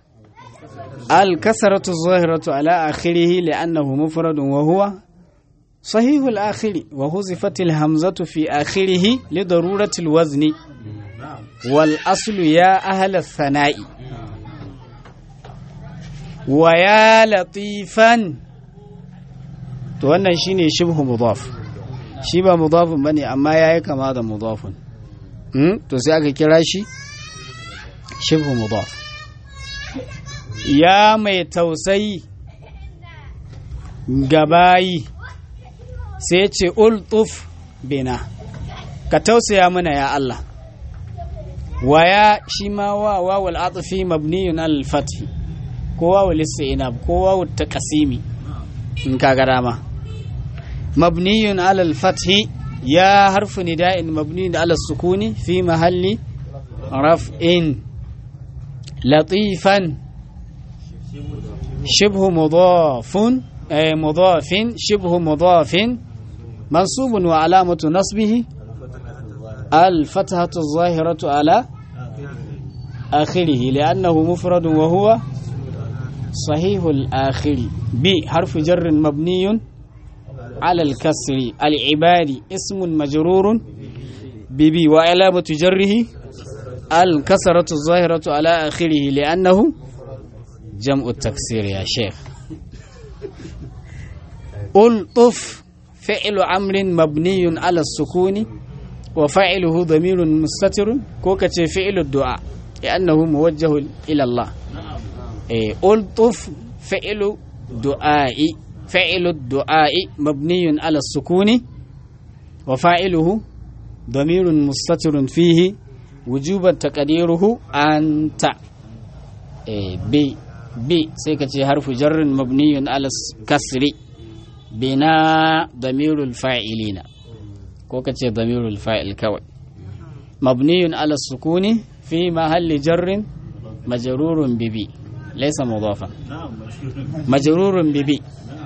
S1: الكسرة الظاهرة على آخره لأنه مفرد وهو صحيح الآخر وحذفت الهمزة في آخره لضرورة الوزن والأصل يا أهل الثناء ويا لطيفا to wannan shine shibhu mudaf shi ba mudafun bane amma yayi kama da mudafun hmm to sai aka kira shi shibhu mudaf ya mai tausayi gabayi sai ce ultuf bina ka tausaya mana ya Allah waya shi ma wa wawul atfi mabniyun al fath ko wawul istinab ko wawul taqsimi in ka ga dama mabniyun ala al fath ya harfu nida'in mabniyun ala sukuni fi mahalli raf'in latifan shibhu mudafun ay mudafin shibhu mudafin منصوب وعلامة نصبه الفتحة الظاهرة على آخره لأنه مفرد وهو صحيح الآخر ب حرف جر مبني على الكسر العبادي اسم مجرور ببي وعلامة جره الكسرة الظاهرة على آخره لأنه جمع التكسير يا شيخ. ألطف فعل أمر مبني على السكون وفاعله ضمير مستتر كوكة فعل الدعاء لأنه موجه إلى الله. ألطف فعل دعاء فعل الدعاء مبني على السكون وفاعله ضمير مستتر فيه وجوبا تقديره أنت. بي بي سيكتي حرف جر مبني على الكسر بناء ضمير الفاعلين كوكتي ضمير الفاعل كوي مبني على السكون في محل جر مجرور ببي ليس مضافا مجرور ببي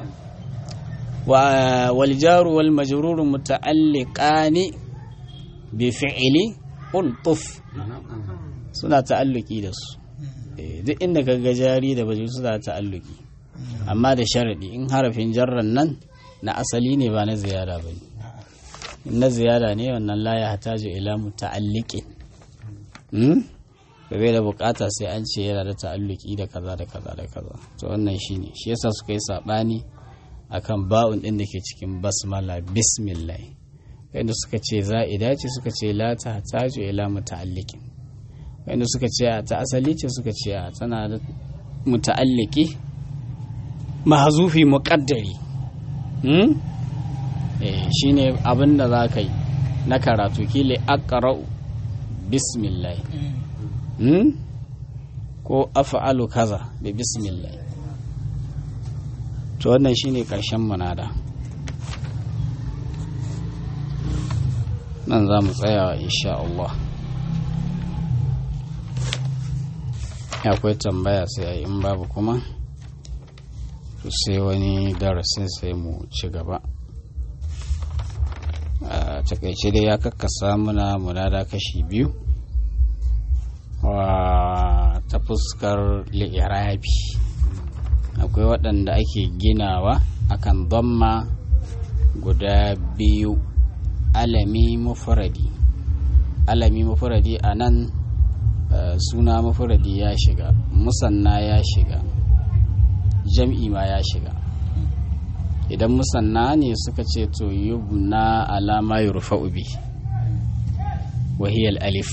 S1: والجار والمجرور متعلقان بفعل ألطف suna ta'alluki da su duk inda ka ga jari da bajir suna ta'alluki amma da sharadi in harafin jarran nan na asali ne ba na ziyara ba ne in na ziyara ne wannan la ya hataju ila muta'alliqin hmm da bai da bukata sai an ce yana da ta'alluki da kaza da kaza da kaza to wannan shine shi yasa suka yi sabani akan ba'un din da ke cikin basmala bismillah wanda suka ce za'ida ce suka ce la ta hataju ila muta'alliqin wanda suka ce ta asali ce suka ce tana da muta'alliki mahzufi muqaddari hmm eh shine abinda zaka yi na karatu kile aqra'u bismillah hmm ko af'alu kaza bi bismillah to wannan shine karshen munada nan za mu tsaya insha Allah. Akwai tambaya sai a in babu kuma to sai wani darasin sai mu ci gaba. A takaice dai ya kakkasa muna munada kashi biyu wa ta fuskar li'irabi akwai waɗanda ake ginawa akan dhamma guda biyu alami mufradi alami mufradi a nan suna mufradi ya shiga musanna ya shiga jam'i ma ya shiga idan musanna ne suka ce to yubna alama yurfa'u bi wa hiya al-alif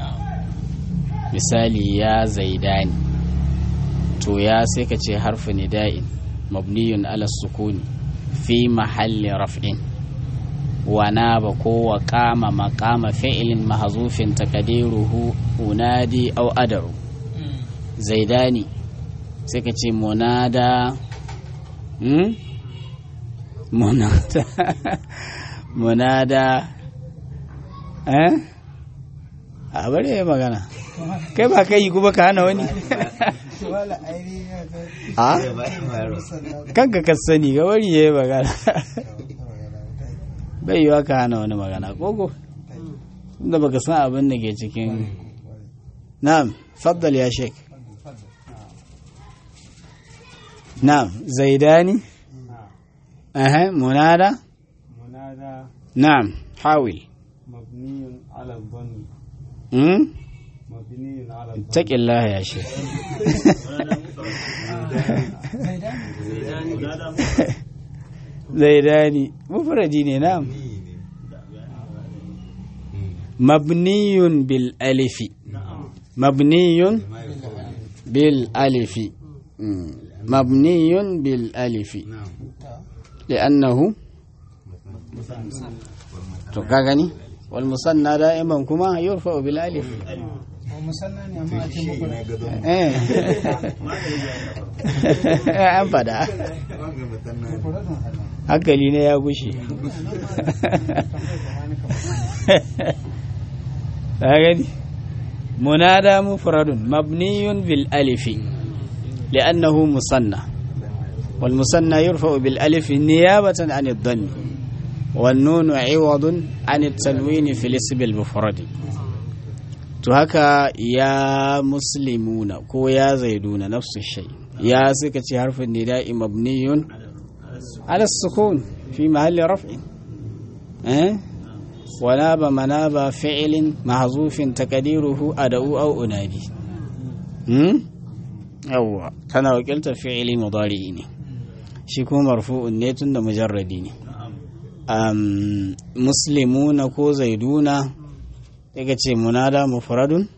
S1: misali ya zaidani to ya sai ka ce harfu nida'in mabniyun ala sukuni fi mahalli raf'in وناب كو وقام مقام فعل محذوف تقديره أنادي أو أدعو زيداني سكتي منادى منادى منادى eh a bari ya magana kai ba kai kuma ka hana wani a kanka ka sani ga wani ya yi magana bai yiwa ka hana wani magana koko inda baka san abin da ke cikin na'am faddal ya shek na'am zaidani aha munada
S2: منادى
S1: na'am hawil
S2: مبني على الظن
S1: hmm
S2: مبني على الظن
S1: taqillah ya shek zaidani mufradi ne na'am mabniyun bil alifi mabniyun bil alifi mabniyun bil alifi li'annahu to ka gani wal musanna da'iman kuma yurfa bil alif
S2: musanna ne amma a ce muku
S1: eh an fada hankali ne ya gushe ta gani munada mufradun mabniyun bil alifi li'annahu musanna wal musanna yurfa'u bil alifi niyabatan an ad-dhammi wan nun 'iwadun an at-tanwin fil ism al mufrad to haka ya muslimuna ko ya zaiduna nafsu shay ya suka ce harfin nida'i mabniyun على السكون في محل رفع أه؟ وناب مناب فعل محذوف تقديره أدعو أو أنادي أو كان وكلت فعل مضارع shi kuma marfu'un ne tun da mujarradi ne muslimuna ko zaiduna daga ce munada mufradun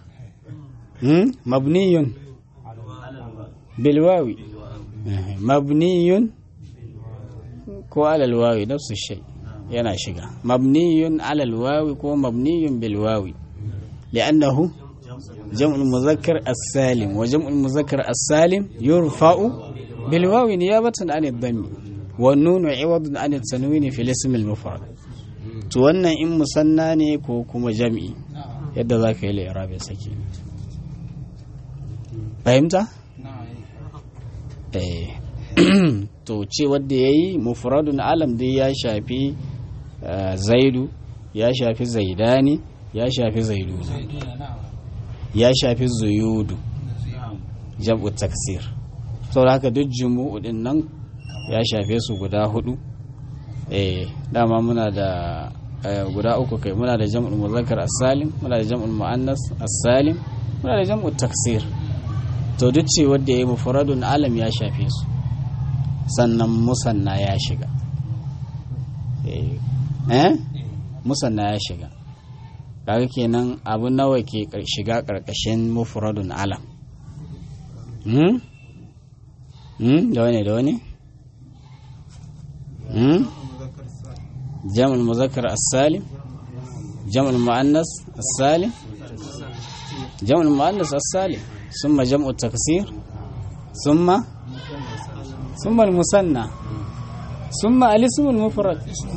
S1: mabniyun bilwawi mabniyun ko alalwawi nafsu shay yana shiga mabniyun alalwawi ko mabniyun bilwawi li'annahu jam'ul muzakkar as-salim wa jam'ul muzakkar as-salim yurfa'u بالواو نيابة عن الضم والنون عوض عن التنوين في الاسم المفرد to wannan in musanna ne ko kuma jam'i yadda za ka yi li'irabi sake fahimta? eh to ce wadda ya yi mufradun alam dai ya shafi zaidu ya shafi zaidani ya shafi zaidu ya shafi zuyudu jam'u taksir sau da haka duk jumu'u din nan ya shafe su guda hudu eh dama muna da guda uku kai muna da jam'ul muzakkar as-salim muna da jam'ul muannas as-salim muna da jam'u taksir to duk ce wanda yayi mufradun alam ya shafe su sannan musanna ya shiga eh eh musanna ya shiga kaga kenan abu nawa ke shiga karkashin mufradun alam hmm hmm da wani da wani hmm jam'ul muzakkar as-salim jam'ul muannas as-salim jam'ul muannas as-salim thumma jam'u taksir thumma thumma al-musanna thumma al-ism al-mufrad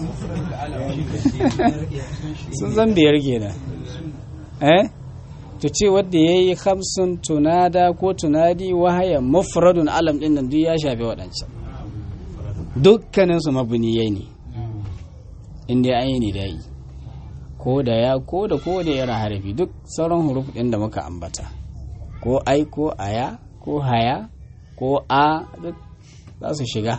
S1: sun zan biyar kenan eh to ce wanda yayi khamsun tunada ko tunadi wahaya mufradun alam din nan duk ya shafe wadancan dukkanin su mabniyai ne inda ayi ne dai ko da ya ko da ko da yana harafi duk sauran huruf din da muka ambata ko ai ko aya ko haya ko a duk za su shiga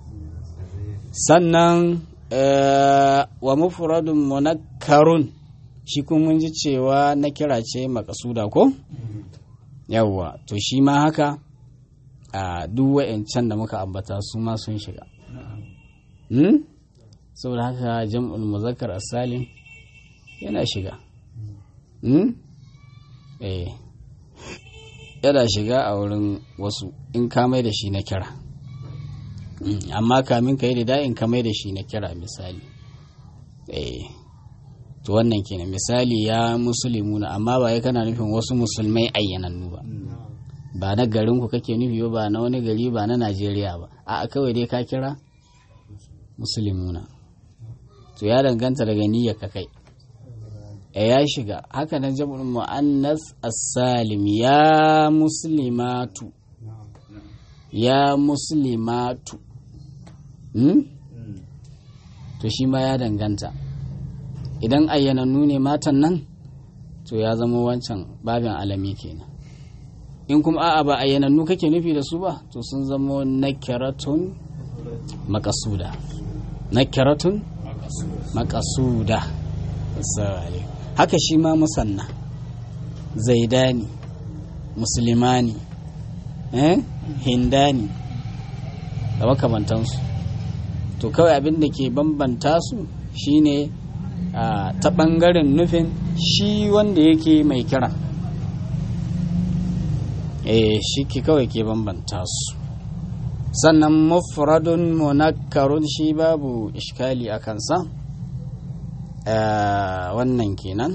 S1: sannan wa mufradun munakkarun shi kuma mun ji cewa na kira ce makasuda ko yawwa to shi ma haka a duk wa'ancan da muka ambata su ma sun shiga hmm? saboda haka jam'ul muzakkar as-salim yana shiga hmm? eh yana shiga a wurin wasu in ka mai da shi na kira amma kamin ka yi da da'in ka mai da shi na kira misali eh to wannan kenan misali ya musulmuna amma ba ya kana nufin wasu musulmai ayyanannu ba ba na garin ku kake nufi ba na wani gari ba na Najeriya ba a kawai dai ka kira musulmuna to ya danganta daga niyyar ka kai e ya shiga haka nan jam'ul muannas as-salim ya muslimatu ya muslimatu hmm? to shi ma ya danganta idan ayyanannu ne matan nan to ya zama wancan babin alami kenan in kuma a'a ba ayyanannu kake nufi da su ba to sun zama nakiratun maqasuda nakiratun maqasuda haka shi ma musanna zaidani muslimani eh hindani da makamantansu to kawai abin da ke bambanta su shine ta ɓangaren nufin shi wanda yake mai kira eh shi ke kawai ke bambanta su sannan mufradun munakkarun shi babu iskali a kansa wannan kenan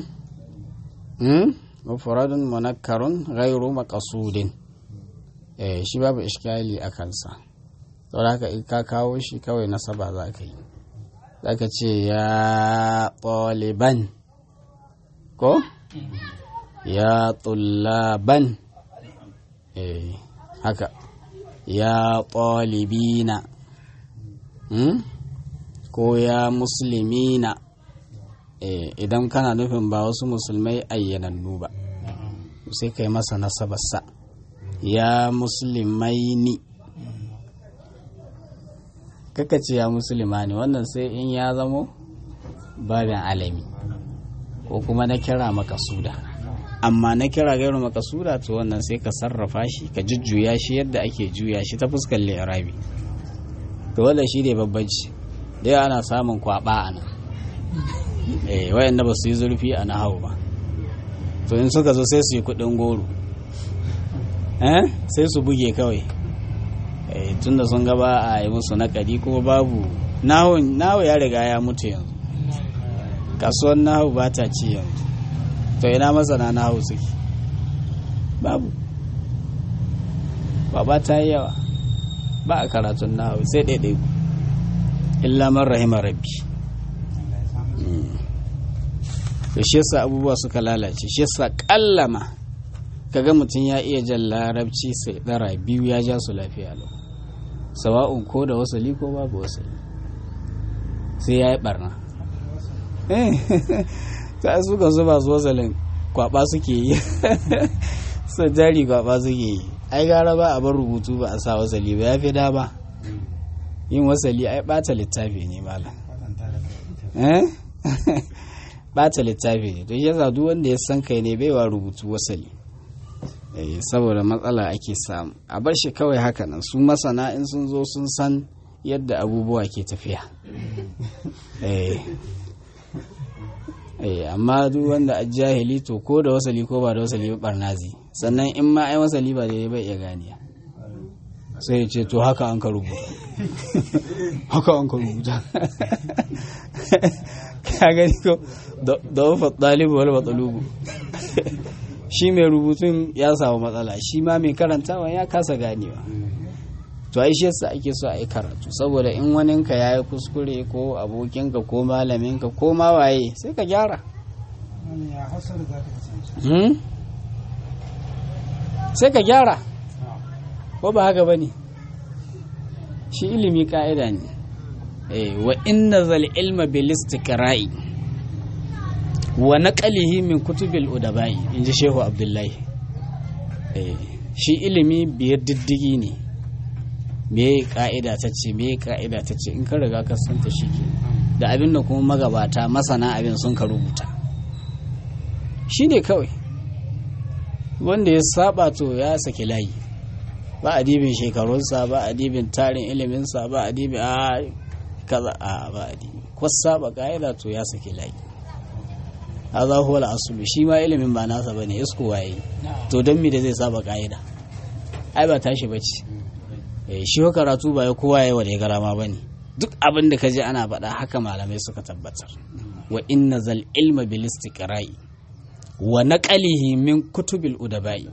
S1: mufradun munakkarun ghairu maqsudin eh shi babu iskali a kansa saboda haka in ka kawo shi kawai nasaba za ka yi zaka ce ya ɗaliban ko ya tullaban eh haka ya ɗalibina hmm? ko ya muslimina eh idan kana nufin ba wasu musulmai ayyanannu ba sai kai masa nasabarsa ya muslimaini kaka ce ya musulmani, wannan sai in ya zamo babin alami ko kuma na kira makasuda. Amma na kira gairu makasuda to wannan sai ka sarrafa shi ka jujjuya shi yadda ake juya shi ta fuskar li'irabi. To wanda shi ne babbanci dai ana samun kwaba a nan eh wayanda ba su yi zurfi a nahawu ba, to in suka zo sai su yi kudin goro eh sai su buge kawai eh tunda sun gaba a yi musu nakadi kuma babu nahu nahu ya riga ya mutu yanzu, kasuwar nahu ba ta ci yanzu, to ina masana nahu suke babu, ba ba ta yi yawa ba a karatun nahu sai ɗaiɗai ku illa man rahima rabbi. to shi yasa abubuwa suka lalace, shi yasa kallama kaga mutum ya iya jan larabci sai dara biyu ya ja su lafiya lau, sawa'un ko da wasali ko babu wasali sai ya yi barna. ta su kan su masu wasalin kwaba suke yi su jari kwaba suke yi, ai gara ba a bar rubutu ba a sa wasali ba ya fi da ba, yin wasali ai bata littafi ne malam bata littafi ne, to yasa duk wanda ya san kai ne baiwa rubutu wasali eh saboda matsala ake samu, a bar shi kawai haka nan, su masana in sun zo sun san yadda abubuwa ke tafiya eh eh amma duk wanda a jahili to ko da wasali ko ba da wasali ba barnazi, sannan in ma ai wasali ba dai bai iya ganiya sai ya ce to haka an ka rubuta haka an ka rubuta ka gani ko da wafa ɗalibu wani matsalubu shi mai rubutun ya samu matsala, shi ma mai karantawa ya kasa ganewa. To ai shi yasa ake so a yi karatu, saboda in waninka ya yi kuskure ko abokinka ko malaminka ko ma waye sai ka gyara sai ka gyara ko ba haka ba ne, shi ilimi ka'ida ne. wa inna zal ilma bil istiqra'i wa naqalihi min kutubil udabai, inji shehu abdullahi. shi ilimi biyar diddigi ne, me ka'ida ta ce me ka'ida ta ce in ka riga ka santa shi ke da abin da kuma magabata masana abin sun ka rubuta shi ne kawai, wanda ya saba to ya saki layi, ba a dibin shekarunsa, ba a dibin tarin iliminsa, ba a dibin a kaza a ba a dibin ko saba ka'ida to ya saki layi. haza huwa al-aslu, shi ma ilimin ba nasa bane, isko waye to don me da zai saba ka'ida, ai ba tashi bace eh shi karatu ba ya kowa yayi wa da garama bane, duk abin da kaje ana faɗa haka malamai suka tabbatar. wa inna zal ilma bil istiqra'i wa naqalihi min kutubil udabai.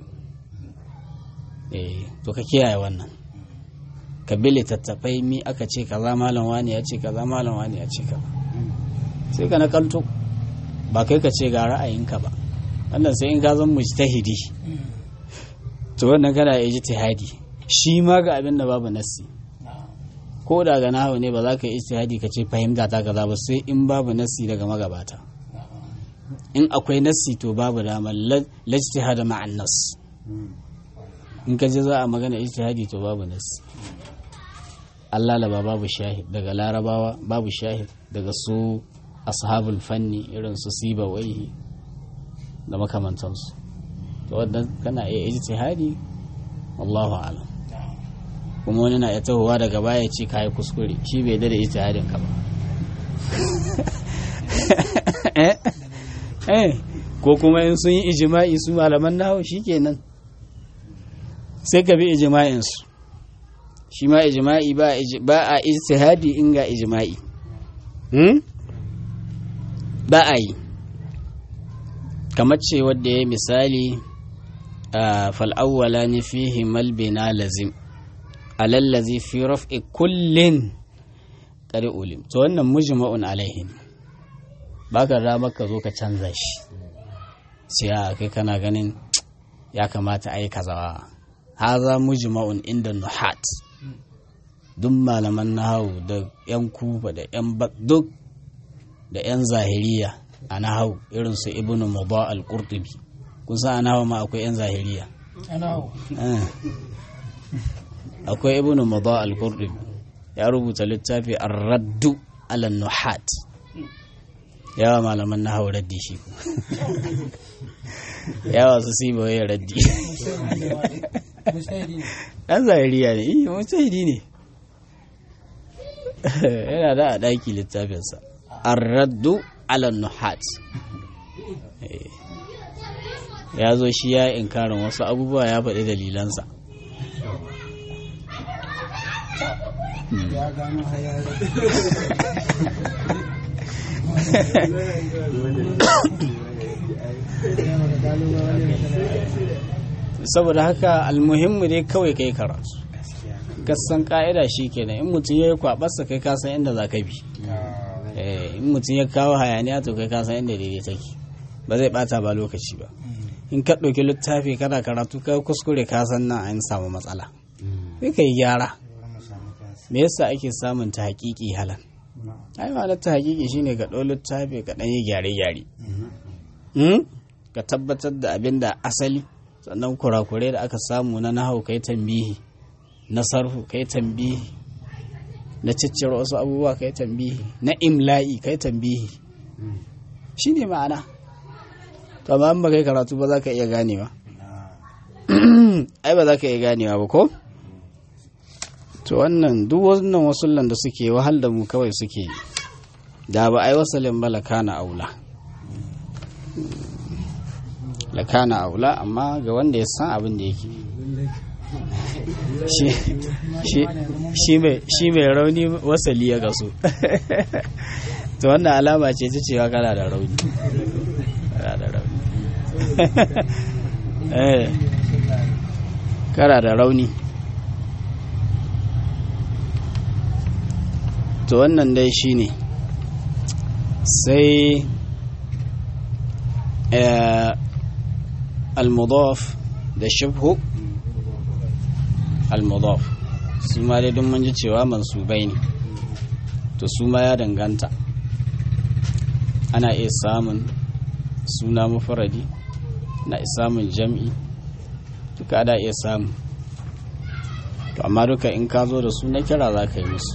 S1: eh to ka kiyaye wannan, ka bi littattafai mi aka ce kaza malam wani ya ce kaza malam wani ya ce kaza, sai ka nakalto, ba kai ka ce ga ra'ayinka ba, wannan sai in ka zan mujtahidi to wannan kana ijtihadi, shi ma ga abin da babu nassi, ko da ga nahawu ne ba za ka yi ijtihadi ka ce fahimta ta kaza ba, sai in babu nassi daga magabata. in akwai nassi to babu damar lajtihada ma'an nas, in ka je za a magana ijtihadi to babu nassi. Allah laba babu shahid daga larabawa, babu shahid daga su ashabul fanni irin su sibawaihi da makamantansu, to wannan kana iya ijtihadi wallahu a'lam. kuma wani na ya tahowa daga baya ce kai kuskure, shi bai da ijtihadin ka ba eh eh ko kuma in sun yi ijma'i su malaman nahwu shikenan sai ka bi ijma'in su, shi ma ijma'i ba ba a ijtihadi in ga ijma'i hmm ba a yi, kamar ce wadda ya misali a fal'awwala ne fihi malbina lazim alallazi fi raf'i kullin ƙari ulim, to wannan mujma'un alaihin ba ka ramar ka zo ka canza shi sai a kai kana ganin ya kamata a yi kazawa. haza mujma'un inda nuhat, duk malaman nahawu da 'yan kufa da 'yan duk da 'yan zahiriya a nahawu irin su ibnu mubaa al-qurtubi, kusa a nahawu ma akwai 'yan zahiriya akwai ibnu mubaa al-qurtubi ya rubuta littafi ar-raddu ala nuhat yawa malaman na hau raddi shi ku yawa su si ba ya raddi ɗan zahiriya ne iya mujtahidi ne yana da a ɗaki littafinsa ar-raddu ala nuhat ya zo shi ya inkarin wasu abubuwa ya faɗi dalilansa
S2: ya gano hayari
S1: saboda haka almuhimmu dai kawai kai karatu kasan ka'ida shi kenan in mutum ya yi kwabarsa kai kasan inda za ka bi in mutum ya kawo hayaniya to kai kasan inda daidai take ba zai bata ba lokaci ba in ka ɗauki littafi kana karatu ka kuskure kasan nan an samu matsala sai ka yi gyara me yasa ake samun ta haƙiƙi halan ai ma ta haƙiƙi shine ka ɗau littafi ka ɗan yi gyare-gyare ka tabbatar da abin da asali sannan kurakurai da aka samu na nahau kai tambihi na sarfu kai tambihi na ciccire wasu abubuwa kai tambihi na imla'i kai tambihi shine ma'ana to amma in ba kai karatu ba za ka iya ganewa ai ba za ka iya ganewa ba ko to wannan duk wannan wasullan da suke wahal da mu kawai suke da ba ai wasalin ba lakana aula lakana aula amma ga wanda ya san abin da yake shi mai rauni wasali ya gaso to wannan alama ce ta cewa kana da rauni kana da rauni eh kana da rauni to wannan dai shine sai al-mudaf da shibhu al-mudaf su ma dai don mun ji cewa mansubai ne to su ma ya danganta ana iya samun suna mufradi na iya samun jam'i duka da iya samu to amma duka in ka zo da su na kira za ka yi musu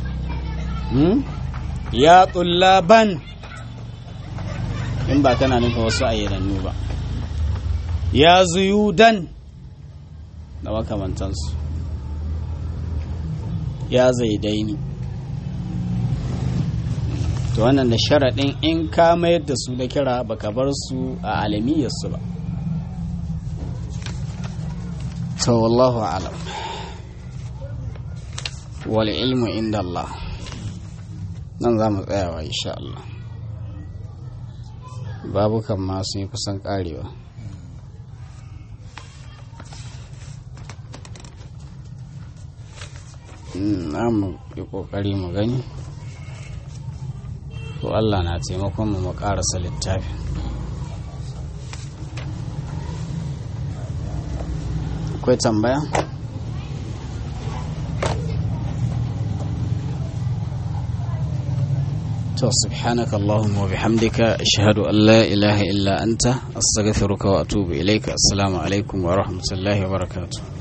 S1: ya tullaban in ba kana nufa wasu ayyanannu ba ya zuyudan da makamantansu ya zaidaini to wannan da sharaɗin in ka mayar da su da kira baka bar su a alamiyarsu ba to wallahu alam wal ilmu inda Allah nan za mu tsayawa insha Allah babu kan ma sun yi kusan karewa na mu yi kokari mu gani to Allah na taimakon mu mu karasa littafin akwai tambaya to subhanaka allahumma wa bihamdika ashhadu an la ilaha illa anta astaghfiruka wa atubu ilayka assalamu alaikum wa rahmatullahi wa barakatuh